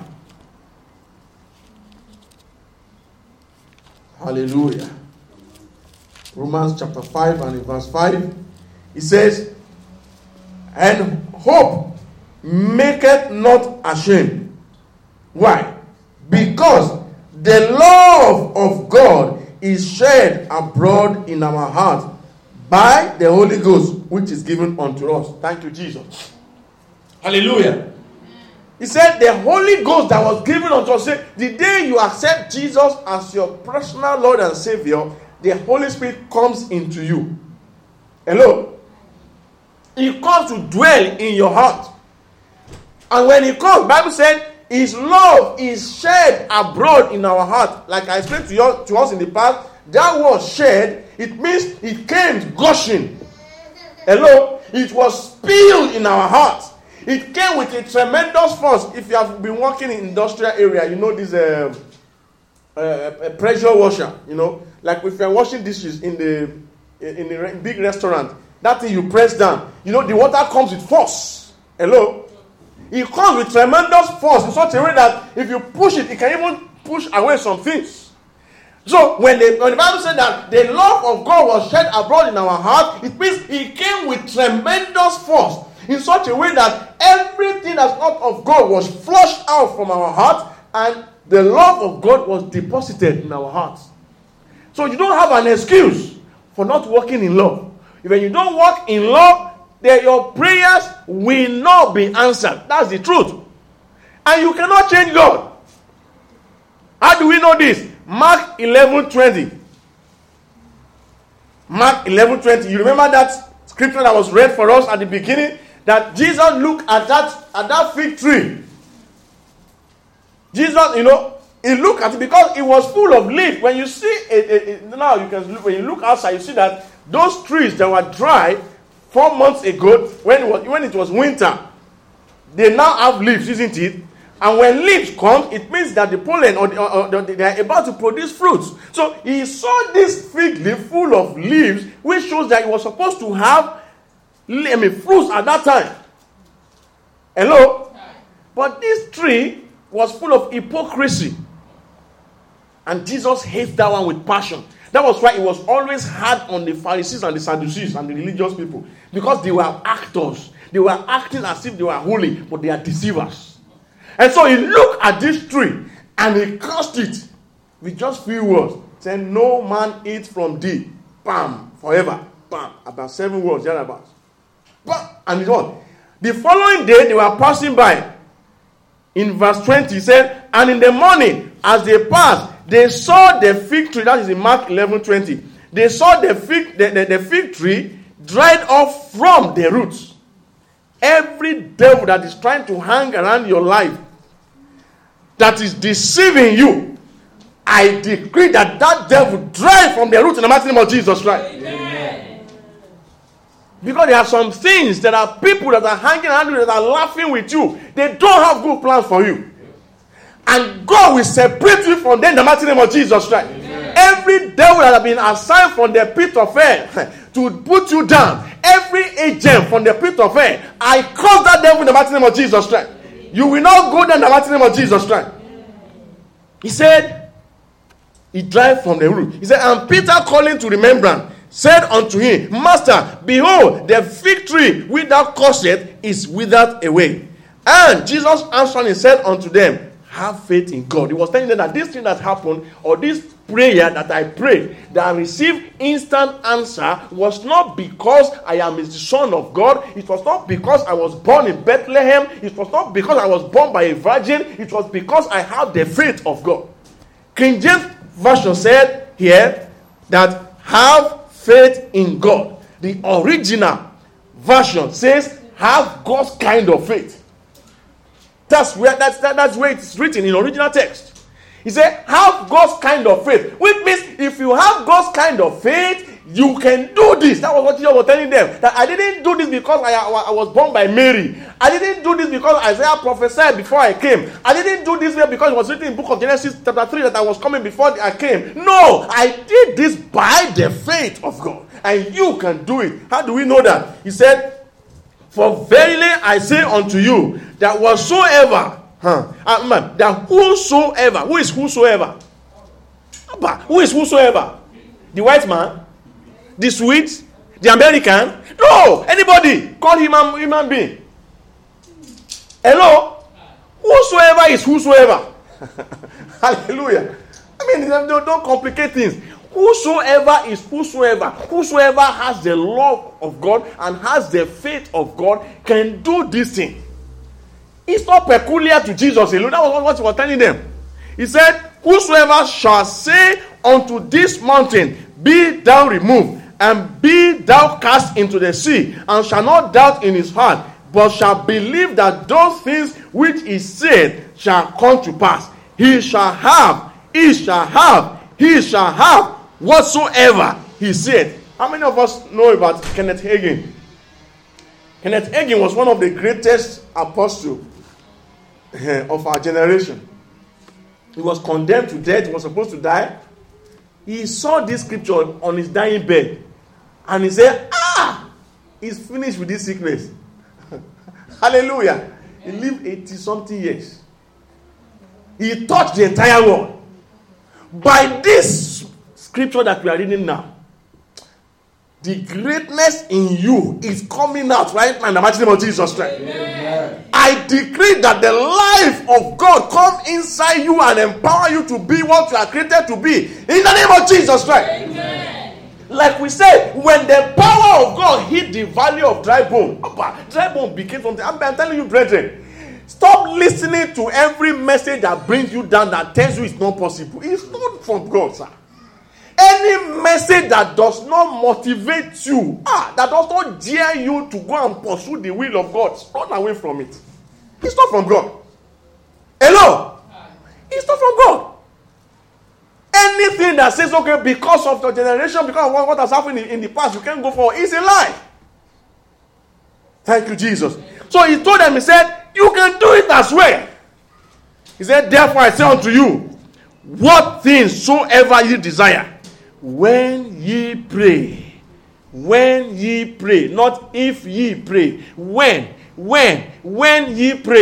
Hallelujah. Romans chapter five and verse five. It says, and hope maketh not ashamed. Why? Because the love of God is shed abroad in our hearts by the Holy Ghost, which is given unto us. Thank you, Jesus. Hallelujah. He said the Holy Ghost that was given unto us, said, the day you accept Jesus as your personal Lord and Savior, the Holy Spirit comes into you. Hello? He comes to dwell in your heart. And when he comes, the Bible said, his love is shed abroad in our heart. Like I explained to, you, to us in the past, that word shed, it means it came gushing. Hello? It was spilled in our hearts. It came with a tremendous force. If you have been working in industrial area, you know this uh, uh, pressure washer. You know, like if you're washing dishes in the in the big restaurant, that thing you press down. You know, the water comes with force. Hello, it comes with tremendous force in such a way that if you push it, it can even push away some things. So when the, when the Bible said that the love of God was shed abroad in our heart, it means it came with tremendous force. In such a way that everything that's not of God was flushed out from our heart, and the love of God was deposited in our hearts. So you don't have an excuse for not walking in love. When you don't walk in love, then your prayers will not be answered. That's the truth. And you cannot change God. How do we know this? Mark eleven twenty. Mark eleven twenty. You remember that scripture that was read for us at the beginning? That Jesus looked at that at that fig tree. Jesus, you know, he looked at it because it was full of leaves. When you see it, it, it, now you can look, when you look outside, you see that those trees that were dry four months ago, when it was when it was winter, they now have leaves, isn't it? And when leaves come, it means that the pollen or, the, or, or they are about to produce fruits. So he saw this fig leaf full of leaves, which shows that it was supposed to have, I mean, fruits at that time. Hello? But this tree was full of hypocrisy. And Jesus hates that one with passion. That was why it was always hard on the Pharisees and the Sadducees and the religious people. Because they were actors. They were acting as if they were holy, but they are deceivers. And so he looked at this tree and he cursed it with just few words. Saying, no man eat from thee. Bam. Forever. Bam. About seven words, thereabouts. Bam. And it's on. The following day, they were passing by. In verse twenty, he said, and in the morning, as they passed, they saw the fig tree. That is in Mark eleven twenty. They saw the fig, the, the, the fig tree dried off from the roots. Every devil that is trying to hang around your life, that is deceiving you, I decree that that devil dry from the roots in the mighty name of Jesus Christ. Amen. Because there are some things that are people that are hanging around you, that are laughing with you. They don't have good plans for you. And God will separate you from them in the mighty name of Jesus Christ. Amen. Every devil that has been assigned from the pit of hell to put you down, every agent from the pit of hell, I curse that devil in the mighty name of Jesus Christ. You will not go down in the mighty name of Jesus Christ. He said, he dried from the root. He said, and Peter calling to remembrance, said unto him, Master, behold, the fig tree which thou cursest is withered away. And Jesus answered and said unto them, have faith in God. He was telling them that this thing that happened, or this prayer that I prayed, that I received instant answer, was not because I am the son of God. It was not because I was born in Bethlehem. It was not because I was born by a virgin. It was because I have the faith of God. King James Version said here that have faith in God. The original version says have God's kind of faith. That's where that's that, that's where it's written in original text. He said, have God's kind of faith. Which means if you have God's kind of faith, you can do this. That was what Jesus was telling them. That I didn't do this because I, I, I was born by Mary. I didn't do this because Isaiah prophesied before I came. I didn't do this because it was written in the book of Genesis chapter three that I was coming before I came. No, I did this by the faith of God. And you can do it. How do we know that? He said, for verily I say unto you, that whatsoever, huh, uh, man, that whosoever, who is whosoever? Who is whosoever? The white man? The Swedes? The American? No! Anybody call him a human being. Hello? Whosoever is whosoever. Hallelujah. I mean, don't, don't complicate things. Whosoever is whosoever, whosoever has the love of God and has the faith of God can do this thing. It's not peculiar to Jesus alone. That was what he was telling them. He said, whosoever shall say unto this mountain, be thou removed, and be thou cast into the sea, and shall not doubt in his heart, but shall believe that those things which he said shall come to pass. He shall have, he shall have, he shall have whatsoever he said. How many of us know about Kenneth Hagin? Kenneth Hagin was one of the greatest apostles of our generation. He was condemned to death. He was supposed to die. He saw this scripture on his dying bed, and he said, ah, he's finished with this sickness. Hallelujah. He lived eighty something years. He touched the entire world. By this scripture that we are reading now, the greatness in you is coming out right now in the mighty name of Jesus Christ. Amen. I decree that the life of God come inside you and empower you to be what you are created to be in the name of Jesus Christ. Amen. Like we said, when the power of God hit the valley of dry bone, dry bone became something. I'm telling you, brethren, stop listening to every message that brings you down, that tells you it's not possible. It's not from God, sir. Any message that does not motivate you, ah, that does not dare you to go and pursue the will of God, run away from it. It's not from God. Hello? It's not from God. Anything that says, okay, because of your generation, because of what, what has happened in, in the past, you can't go forward, is a lie. Thank you, Jesus. So he told them, he said, you can do it as well. He said, therefore I say unto you, what things soever ye desire, when ye pray, when ye pray, not if ye pray, when, when, when ye pray,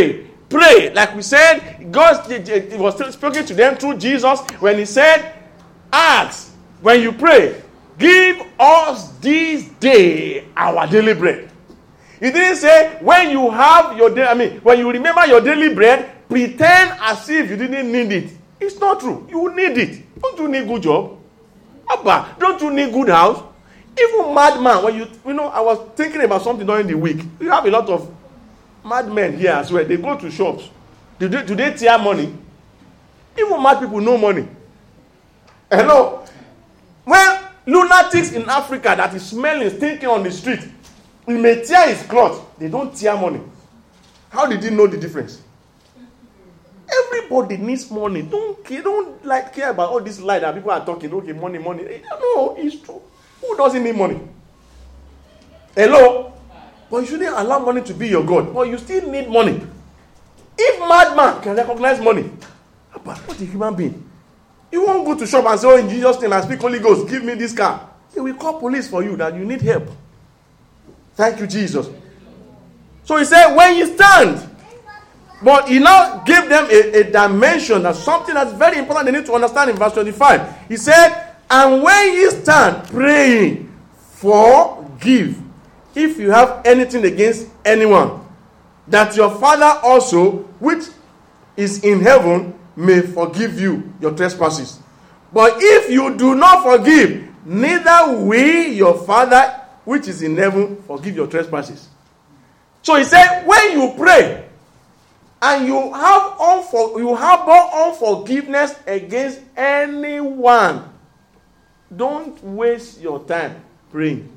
pray, like we said, God it was still speaking to them through Jesus when he said, ask when you pray, give us this day our daily bread. He didn't say when you have your day, I mean, when you remember your daily bread, pretend as if you didn't need it. It's not true. You need it. Don't you need good job? Abba, don't you need good house? Even madman, when you, you know, I was thinking about something during the week. You have a lot of madmen here as well. They go to shops. Do they, do they tear money? Even mad people know money. Hello? When lunatics in Africa that is smelling, stinking on the street, he may tear his clothes. They don't tear money. How did he know the difference? Everybody needs money. Don't, don't like care about all this lie that people are talking. Okay, money, money. No, it's true. Who doesn't need money? Hello? But you shouldn't allow money to be your God. But you still need money. If madman can recognize money, but what a human being. You won't go to shop and say, oh, in Jesus' name, I speak Holy Ghost, give me this car. They will call police for you that you need help. Thank you, Jesus. So he said, when you stand, but he now gave them a, a dimension, that's something that's very important they need to understand in verse twenty-five. He said, and when you stand praying, forgive if you have anything against anyone, that your Father also, which is in heaven, may forgive you your trespasses. But if you do not forgive, neither will your Father, which is in heaven, forgive your trespasses. So he said, when you pray, and you have unfor- you harbor unforgiveness against anyone, don't waste your time praying.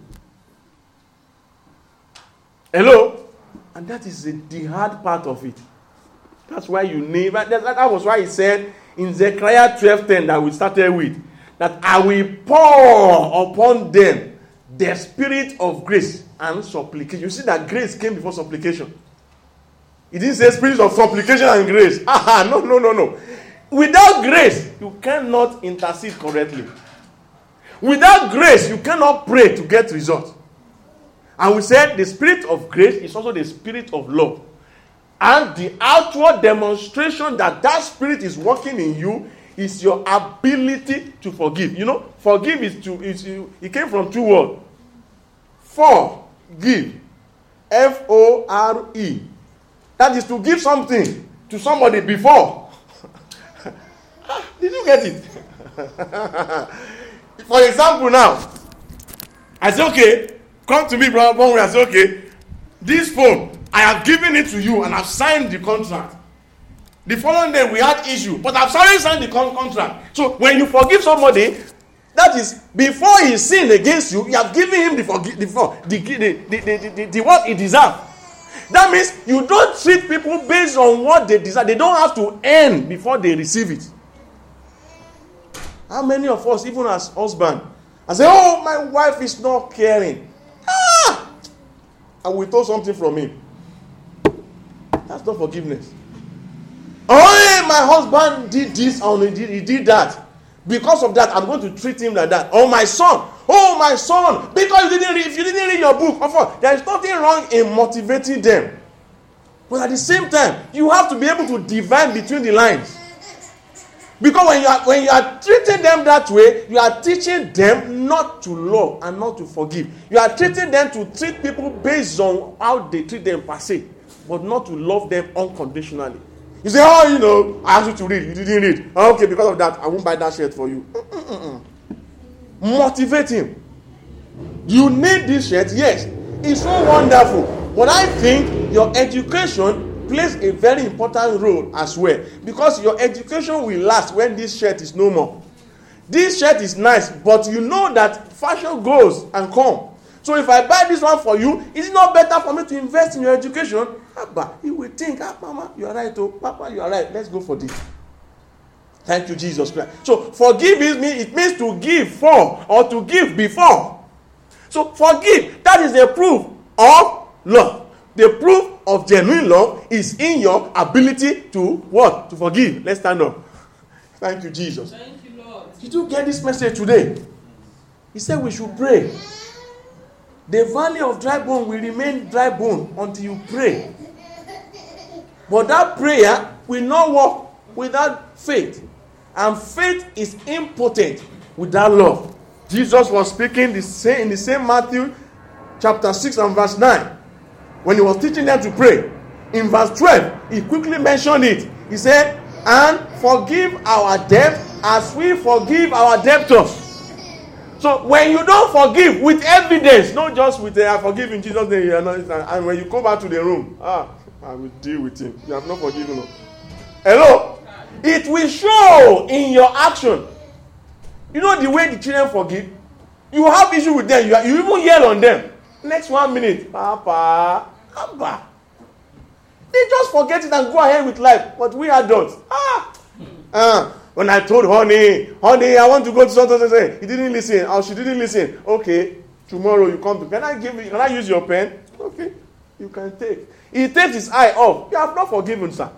Hello? And that is the, the hard part of it. That's why you need, that, that was why he said in Zechariah twelve ten that we started with, that I will pour upon them the spirit of grace and supplication. You see that grace came before supplication. He didn't say spirit of supplication and grace. Ah, no, no, no, no. Without grace, you cannot intercede correctly. Without grace, you cannot pray to get results. And we said the spirit of grace is also the spirit of love. And the outward demonstration that that spirit is working in you is your ability to forgive. You know, forgive is to, is, it came from two words. Forgive. F O R E. That is to give something to somebody before. Did you get it? For example now, I say, okay, come to me, brother Bonwe. I say, okay, this phone, I have given it to you and I've signed the contract. The following day we had issue, but I've already signed the con- contract. So when you forgive somebody, that is before he sinned against you, you have given him the forgi- the, the, the, the, the, the, the, the what he deserves. That means you don't treat people based on what they deserve. They don't have to earn before they receive it. How many of us, even as husband, I say, oh, my wife is not caring. Ah! And we told something from him. That's not forgiveness. Oh, my husband did this and he did, he did that. Because of that, I'm going to treat him like that. Oh, my son. Oh, my son. Because you didn't read, if you didn't read your book, of course, there is nothing wrong in motivating them. But at the same time, you have to be able to divide between the lines. Because when you are when you are treating them that way, you are teaching them not to love and not to forgive. You are treating them to treat people based on how they treat them per se, but not to love them unconditionally. You say, oh, you know, I asked you to read. You didn't read. Okay, because of that, I won't buy that shirt for you. Mm-mm-mm. Motivate him. You need this shirt. Yes, it's so wonderful. But I think your education plays a very important role as well. Because your education will last when this shirt is no more. This shirt is nice, but you know that fashion goes and comes. So if I buy this one for you, is it not better for me to invest in your education? Abba, he will think, ah, Mama, you are right. Oh, Papa, you are right. Let's go for this. Thank you, Jesus Christ. So forgive is mean it means to give for or to give before. So forgive. That is the proof of love. The proof of genuine love is in your ability to what? To forgive. Let's stand up. Thank you, Jesus. Thank you, Lord. Did you get this message today? He said we should pray. The valley of dry bone will remain dry bone until you pray. But that prayer will not work without faith. And faith is impotent without love. Jesus was speaking the same, in the same Matthew chapter six and verse nine. When he was teaching them to pray. In verse twelve, he quickly mentioned it. He said, and forgive our debt as we forgive our debtors. So when you don't forgive with evidence, not just with uh, I forgive in Jesus' name, and when you go back to the room, ah, I will deal with him. You have not forgiven him. Hello? It will show in your action. You know the way the children forgive? You have issue with them. You, are, you even yell on them. Next one minute, Papa, Papa. They just forget it and go ahead with life. But we adults, ah, uh, when I told honey, honey, I want to go to something, he didn't listen. Or she didn't listen. Okay, tomorrow you come to. Can I give you? Can I use your pen? Okay, you can take. He takes his eye off. You have not forgiven, sir.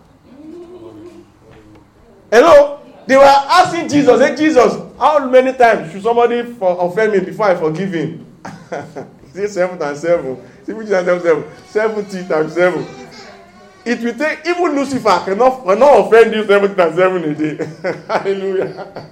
Hello? They were asking Jesus, hey Jesus, how many times should somebody for, offend me before I forgive him? Is it seven times seven? Seven times seven. Seventy times seven. It will take, even Lucifer cannot, cannot offend you seven times seven a day. Hallelujah.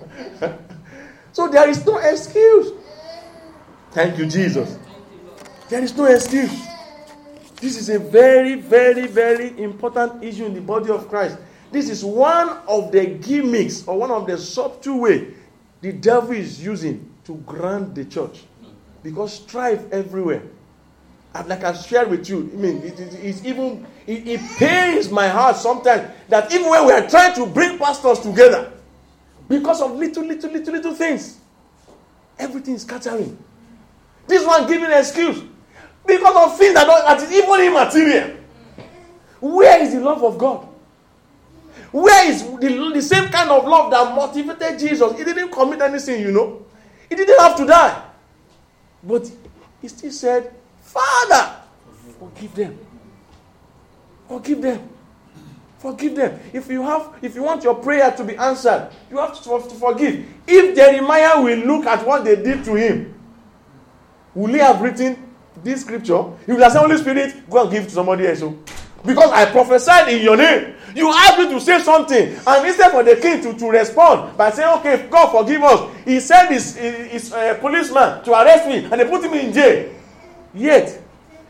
So there is no excuse. Thank you, Jesus. There is no excuse. This is a very, very, very important issue in the body of Christ. This is one of the gimmicks or one of the subtle ways the devil is using to ground the church. Because strife everywhere. And like I shared with you, I mean, it, it, it's even, it, it pains my heart sometimes that even when we are trying to bring pastors together, because of little, little, little, little things, everything is scattering. This one giving an excuse. Because of things that, don't, that is even immaterial. Where is the love of God? Where is the, the same kind of love that motivated Jesus? He didn't commit anything, you know. He didn't have to die. But he still said, Father, forgive them. Forgive them. Forgive them. If you have, if you want your prayer to be answered, you have to, to forgive. If Jeremiah will look at what they did to him, will he have written this scripture? He will have said, Holy Spirit, go and give it to somebody else. Because I prophesied in your name. You asked me to say something. And instead for the king to, to respond by saying, okay, God forgive us, he sent his, his, his uh, policeman to arrest me and they put him in jail. Yet,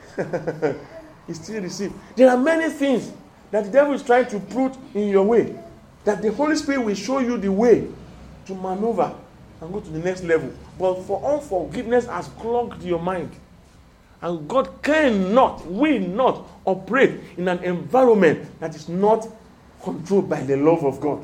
he still received. There are many things that the devil is trying to put in your way. That the Holy Spirit will show you the way to maneuver and go to the next level. But for unforgiveness has clogged your mind. And God cannot, will not operate in an environment that is not controlled by the love of God.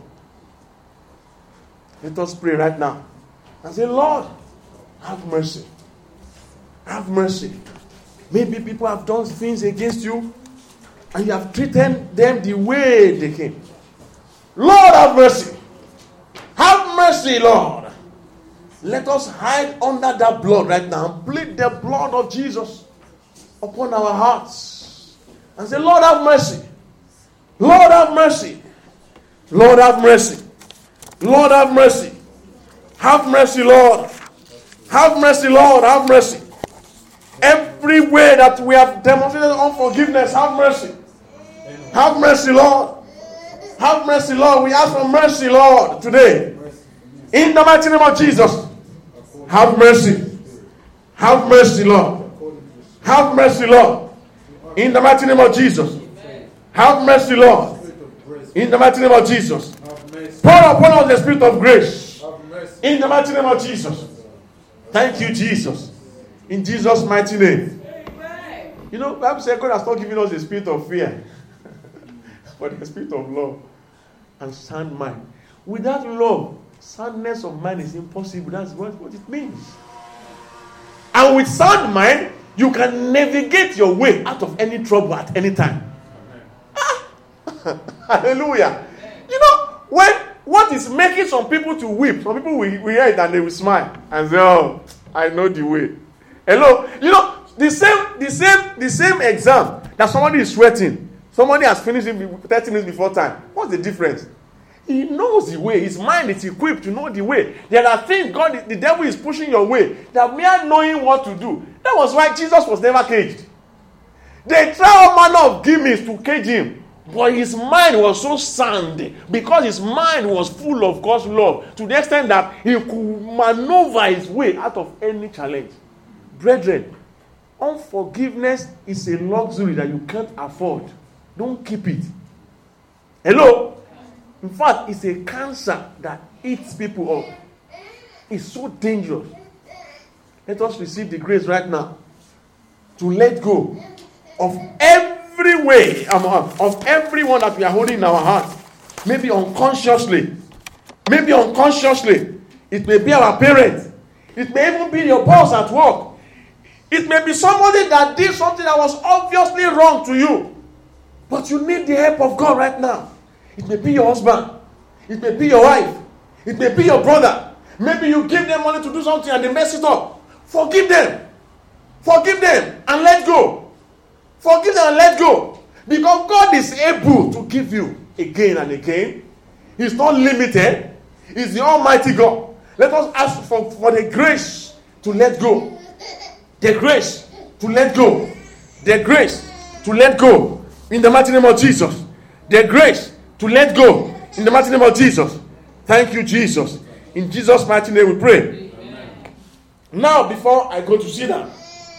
Let us pray right now and say, Lord, have mercy. Have mercy. Maybe people have done things against you and you have treated them the way they came. Lord, have mercy. Have mercy, Lord. Let us hide under that blood right now and plead the blood of Jesus upon our hearts and say, Lord, have mercy. Lord, have mercy. Lord, have mercy. Lord, have mercy. Have mercy, Lord. Have mercy, Lord. Have mercy. Every way that we have demonstrated unforgiveness, have mercy. Have mercy, Lord. Have mercy, Lord. We ask for mercy, Lord, today. In the mighty name of Jesus. Have mercy. Have mercy, Lord. Have mercy, Lord. In the mighty name of Jesus. Have mercy, Lord. In the mighty name of Jesus. Pour upon us the spirit of grace. In the mighty name of Jesus. Thank you, Jesus. In Jesus' mighty name. You know, Bible says God has not given us the spirit of fear, but the spirit of love and sound mind. Without love, soundness of mind is impossible. That's what, what it means. And with sound mind, you can navigate your way out of any trouble at any time. Ah. Hallelujah. You know, when what is making some people to weep, some people will, will hear it and they will smile and say, oh, I know the way. Hello? You know, the same, the same, the same exam that somebody is sweating, somebody has finished it thirty minutes before time. What's the difference? He knows the way. His mind is equipped to know the way. There are things God, the devil is pushing your way that mere knowing what to do. That was why Jesus was never caged. They try all manner of gimmicks to cage him. But his mind was so sound because his mind was full of God's love to the extent that he could maneuver his way out of any challenge. Brethren, unforgiveness is a luxury that you can't afford. Don't keep it. Hello? In fact, it's a cancer that eats people up. It's so dangerous. Let us receive the grace right now to let go of every way, um, of everyone that we are holding in our heart. Maybe unconsciously. Maybe unconsciously. It may be our parents. It may even be your boss at work. It may be somebody that did something that was obviously wrong to you. But you need the help of God right now. It may be your husband. It may be your wife. It may be your brother. Maybe you give them money to do something and they mess it up. Forgive them. Forgive them and let go. Forgive them and let go. Because God is able to give you again and again. He's not limited. He's the Almighty God. Let us ask for, for the grace to let go. The grace to let go. The grace to let go. In the mighty name of Jesus. The grace to let go. In the mighty name of Jesus. Thank you, Jesus. In Jesus' mighty name we pray. Amen. Now, before I go to sit down,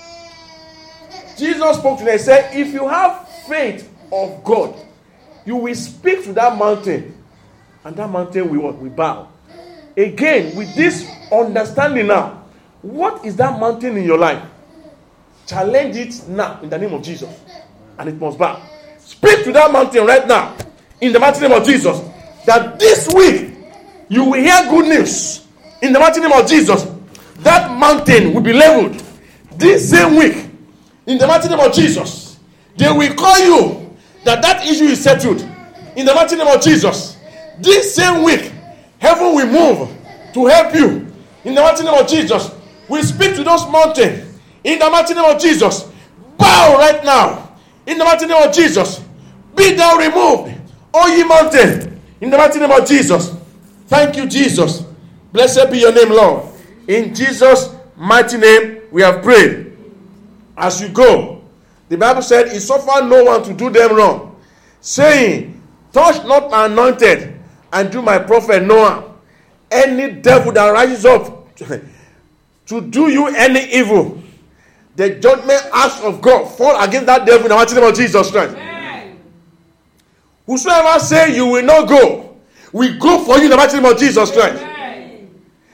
Jesus spoke to them and said, if you have faith of God, you will speak to that mountain, and that mountain will, will bow. Again, with this understanding now, what is that mountain in your life? Challenge it now in the name of Jesus, and it must bow. Speak to that mountain right now in the mighty name of Jesus, that this week you will hear good news in the mighty name of Jesus. That mountain will be leveled this same week in the mighty name of Jesus. They will call you that that issue is settled in the mighty name of Jesus. This same week, heaven will move to help you in the mighty name of Jesus. We speak to those mountains in the mighty name of Jesus. Bow right now in the mighty name of Jesus. Be thou removed, O ye mountain, in the mighty name of Jesus. Thank you, Jesus. Blessed be your name, Lord. In Jesus' mighty name, we have prayed. As you go, the Bible said, it suffered no one to do them wrong, saying, touch not my anointed, and do my prophet no harm. Any devil that rises up to do you any evil, the judgment act of God fall against that devil in the mighty name of Jesus Christ. Amen. Whosoever say you will not go, we go for you in the mighty name of Jesus Christ. Amen.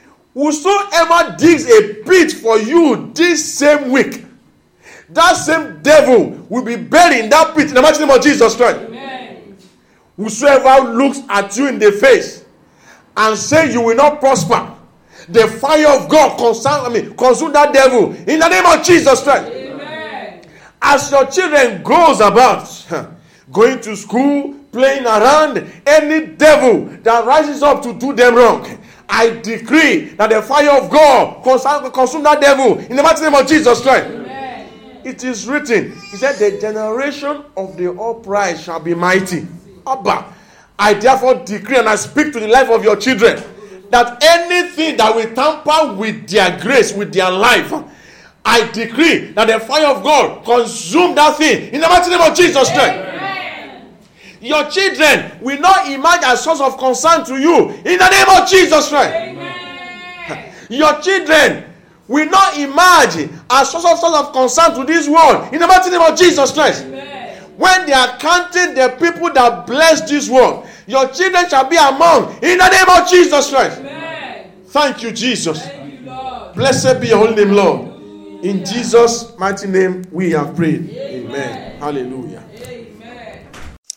Whosoever digs a pit for you this same week, that same devil will be buried in that pit in the mighty name of Jesus Christ. Amen. Whosoever looks at you in the face and say you will not prosper, the fire of God consume, I mean, consume that devil in the name of Jesus Christ. Amen. As your children goes about, going to school, playing around, any devil that rises up to do them wrong, I decree that the fire of God consume, consume that devil in the mighty name of Jesus Christ. Amen. It is written, he said, the generation of the upright shall be mighty. Abba, I therefore decree and I speak to the life of your children that anything that will tamper with their grace, with their life, I decree that the fire of God consume that thing in the mighty name of Jesus Christ. Amen. Your children will not emerge as source of concern to you in the name of Jesus Christ. Amen. Your children will not emerge as source of, source of concern to this world in the mighty name of Jesus Christ. Amen. When they are counting the people that bless this world, your children shall be among in the name of Jesus Christ. Amen. Thank you, Jesus. Thank you, Lord. Blessed be your holy name, Lord. Hallelujah. In Jesus' mighty name we have prayed. Amen. Amen. Hallelujah. Amen.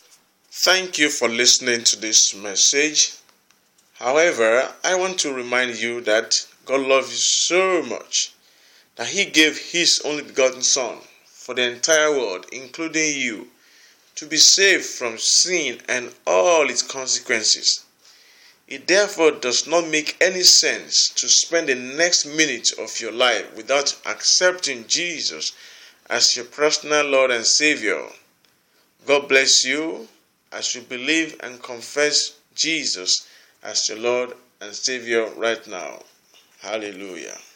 Thank you for listening to this message. However, I want to remind you that God loves you so much that He gave His only begotten Son for the entire world, including you, to be saved from sin and all its consequences. It therefore does not make any sense to spend the next minute of your life without accepting Jesus as your personal Lord and Savior. God bless you as you believe and confess Jesus as your Lord and Savior right now. Hallelujah.